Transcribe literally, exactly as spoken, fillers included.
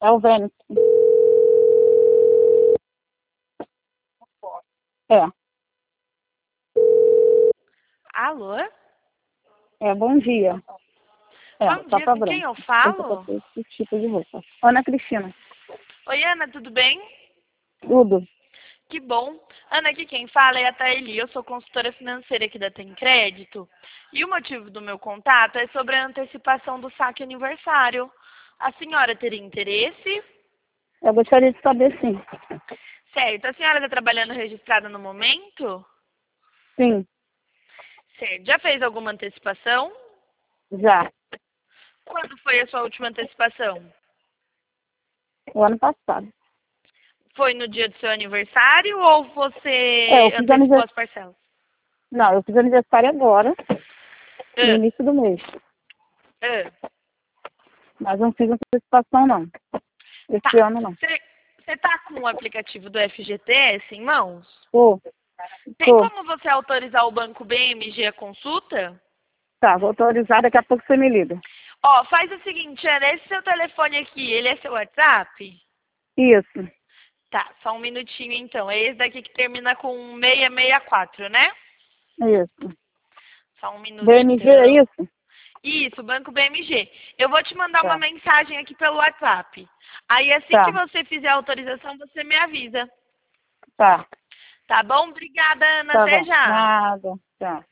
É o Vênus. É. Alô? É, bom dia. É, Bom só dia, pra com quem branco. eu Tem que falo? ter esse tipo de roupa. Ana Cristina. Oi, Ana, tudo bem? Tudo. Que bom. Ana, aqui quem fala é a Taeli, eu sou consultora financeira aqui da Tem Crédito. E o motivo do meu contato é sobre a antecipação do saque aniversário. A senhora teria interesse? Eu gostaria de saber, sim. Certo. A senhora está trabalhando registrada no momento? Sim, Certo. Já fez alguma antecipação? já. Quando foi a sua última antecipação? O ano passado. Foi no dia do seu aniversário ou É, eu você fiz antecipou aniversário. as parcelas? Não, eu fiz aniversário agora, no Ah, início do mês. ah. Mas não fiz antecipação, não. Esse Tá. ano, não. Você tá com o aplicativo do F G T S em mãos? Tô, Tem tô. como você autorizar o Banco B M G a consulta? Tá, vou autorizar, daqui a pouco você me liga. Ó, faz o seguinte, Ana, esse seu telefone aqui, ele é seu WhatsApp? Isso, Tá, só um minutinho então. É esse daqui que termina com seiscentos e sessenta e quatro, né? isso. Só um minuto B M G é então. isso? Isso, Banco B M G. Eu vou te mandar uma Tá, mensagem aqui pelo WhatsApp. Aí assim que tá, você fizer a autorização, você me avisa. tá. Tá bom? Obrigada, Ana. Tá Até bom. já. Nada. Tá.